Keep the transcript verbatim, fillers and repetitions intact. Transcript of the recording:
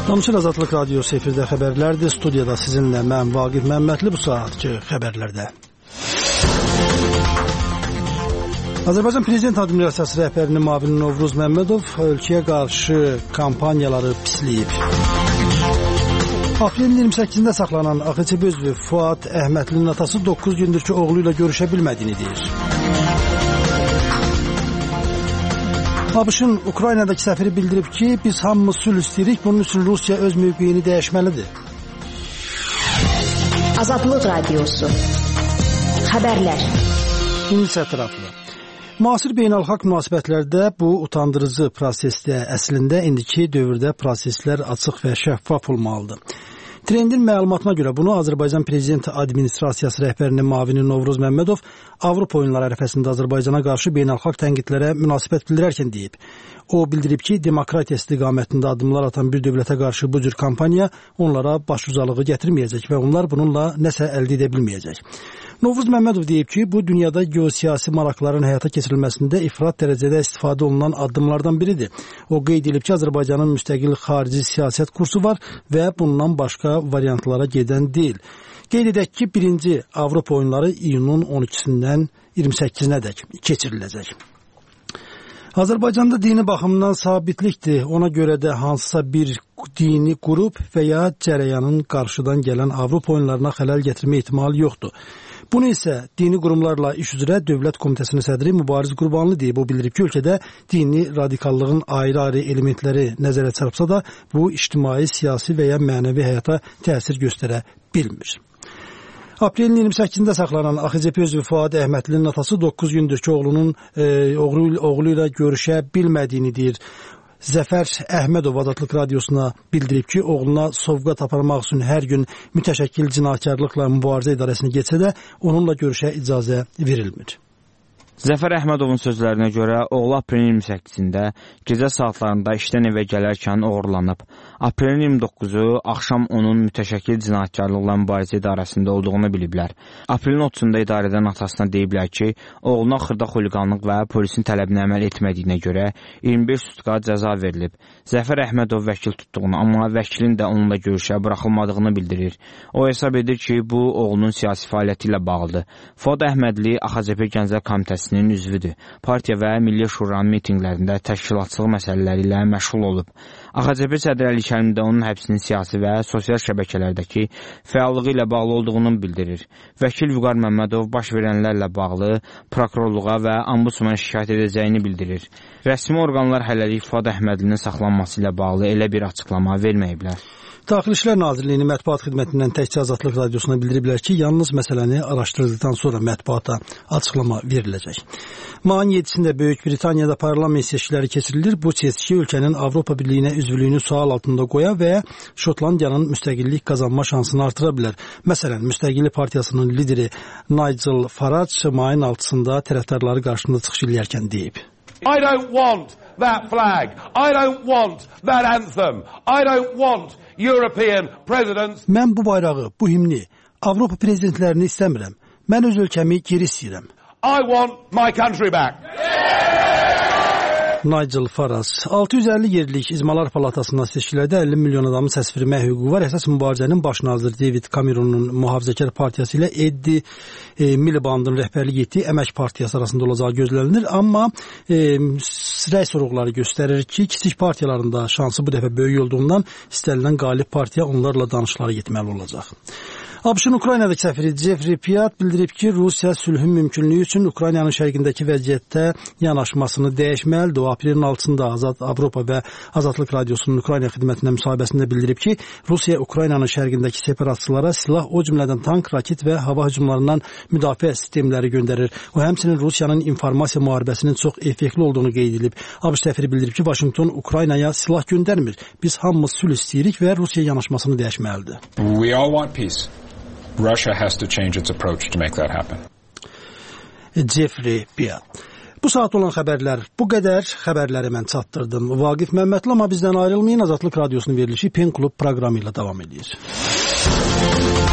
Hamısı Azadlıq Radiosu efirdə xəbərlərdir. Studiyada sizinlə mən Vaqif Məmmədli bu saatki xəbərlərdə. Azərbaycan Prezident Administrasiyası rəhbərinin müavini Novruz Məmmədov ölkəyə qarşı kampaniyaları pisləyib. Aprelin iyirmi səkkizində saxlanan A X C B üzvü Fuad Əhmədlinin atası doqquz gündür ki, oğlu ilə görüşə bilmədiyini deyir. ABŞ-ın Ukraynadakı səfiri bildirib ki, biz hamımız sülh istəyirik, bunun üçün Rusiya öz mövqeyini dəyişməlidir. Azadlıq Radiosu Xəbərlər İndi ətraflı. Müasir beynəlxalq münasibətlərdə bu utandırıcı prosesdə əslində indiki dövrdə proseslər açıq və şəffaf olmalıdır. Trendin məlumatına görə bunu Azərbaycan Prezident Administrasiyası rəhbərinin müavini Novruz Məmmədov Avropa oyunları ərəfəsində Azərbaycana qarşı beynəlxalq tənqidlərə münasibət bildirərkən deyib. O bildirib ki, demokratiya istiqamətində addımlar atan bir dövlətə qarşı bu cür kampaniya onlara başucalığı gətirməyəcək və onlar bununla nəsə əldə edə bilməyəcək. Novruz Məmmədov deyib ki, bu dünyada geosiyasi maraqların həyata keçirilməsində ifrat dərəcədə istifadə olunan addımlardan biridir. O qeyd edib ki, Azərbaycanın müstəqil xarici siyasət kursu var və bundan başqa variantlara gedən deyil. Qeyd edək ki, birinci Avropa oyunları iyunun on ikisindən iyirmi səkkizinədək keçiriləcək. Azərbaycanda dini baxımdan sabitlikdir. Ona görə də hansısa bir dini qrup və ya cərəyanın qarşıdan gələn Avropa oyunlarına xələl gətirmə ehtimalı yoxdur. Bunu isə dini qurumlarla iş üzrə Dövlət Komitəsinin sədri Mübariz Qurbanlı deyib. O bildirib ki, ölkədə dini radikallığın ayrı-ayrı elementləri nəzərə çarpsa da, bu ictimai, siyasi və ya mənəvi həyata təsir göstərə bilmir. Aprelin iyirmi səkkizində saxlanan A X C B üzvü Fuad Əhmədlinin atası doqquz gündür ki, oğlunun e, oğlu, oğlu ilə görüşə bilmədiyini deyir. Zəfər Əhmədov Azadlıq Radiosuna bildirib ki, oğluna sovqat aparmaq üçün hər gün mütəşəkkil cinayətkarlıqla mübarizə idarəsini geçsə də, onunla görüşə icazə verilmir. Zəfər Əhmədovun sözlərinə görə oğlu aprelin iyirmi səkkizində gecə saatlarında işdən evə gələrkən oğurlanıb. Aprelin iyirmi doqquzu axşam onun mütəşəkkil cinayətkarlıqla mübarizə idarəsində olduğunu biliblər. Aprelin otuzunda idarədən atasına deyiblər ki, oğluna xırda xuliqanlıq və polisin tələbinə əməl etmədiyinə görə iyirmi beş sutka cəza verilib. Zəfər Əhmədov vəkil tutduğunu, amma vəkilin də onunla görüşə buraxılmadığını bildirir. O hesab edir ki, bu oğlunun siyasi fəaliyyəti ilə bağlıdır. Fuad Əhmədli A X C B Gənclər Komitəsinin üzvüdür. Partiya və Milli Şuranın mitinqlərində təşkilatçılıq məsələləri ilə məşğul olub. A X C B sədri Əli Kərim də onun həbsinin siyasi və sosial şəbəkələrdəki fəallığı ilə bağlı olduğunu bildirir. Vəkil Vüqar Məmmədov baş verənlərlə bağlı prokurorluğa və ombudsmana şikayət edəcəyini bildirir. Rəsmi orqanlar hələlik Fuad Əhmədlinin saxlanması ilə bağlı elə bir açıqlama verməyiblər. Daxili İşlər Nazirliyinin mətbuat xidmətindən təkcə Azadlıq Radiosuna bildiriblər ki, yalnız məsələni araşdırıldıqdan sonra mətbuata açıqlama veriləcək. Mayın yedisində Böyük Britaniyada parlament seçkiləri keçirilir. Bu seçki ölkənin Avropa Birliyinə üzvlüyünü sual altında qoya və Şotlandiyanın müstəqillik qazanma şansını artıra bilər. Məsələn, Müstəqillik Partiyasının lideri Nigel Farage mayın altısında tərəfdarları qarşısında çıxış edərkən deyib. I don't want that flag. I don't want that anthem. I don't want European presidents. Mən bu bayrağı, bu himni, Avropa prezidentlərini istəmirəm. Mən öz ölkəmi geri istəyirəm. I want my country back. Nigel Farage. altı yüz əlli yerlik İzmalar Palatasında seçkilərdə əlli milyon adamın səs vermə hüququ var. Əsas mübarizənin baş naziri David Cameronun Mühafizəkar Partiyası ilə Eddie e, Milibandın rəhbərlik etdiyi Əmək Partiyası arasında olacağı gözlənilir. Amma e, rəy sorğuları göstərir ki, kiçik partiyalarında şansı bu dəfə böyük olduğundan istənilən qalib partiya onlarla danışıqlara getməli olacaq. ABŞ-ın Ukraynadakı səfiri Jeffrey Piyat bildirib ki, Rusiya sülhün mümkünlüyü üçün Ukraynanın şərqindəki vəziyyətdə yanaşmasını dəyişməlidir. O, aprelin altısında Azad Avropa və Azadlıq Radiosunun Ukrayna xidmətinə müsahibəsində bildirib ki, Rusiya Ukraynanın şərqindəki separatçılara silah, o cümlədən tank, raket və hava hücumlarından müdafiə sistemləri göndərir. O, həmçinin Rusiyanın informasiya müharibəsinin çox effektli olduğunu qeyd edib. ABŞ səfiri bildirib ki, Vaşinqton Ukraynaya silah göndərmir. Biz hamımız sülh istəyirik və Rusiya yanaşmasını dəyişməlidir. We all want peace. Russia has to change its approach to make that happen. Jeffrey Piyat. Bu saat olan xəbərlər bu qədər. Xəbərləri mən çatdırdım. Vaqif Məmmədli, amma bizdən ayrılmayın. Azadlıq Radiosunun verilişi Pen Klub proqramı ilə davam edir.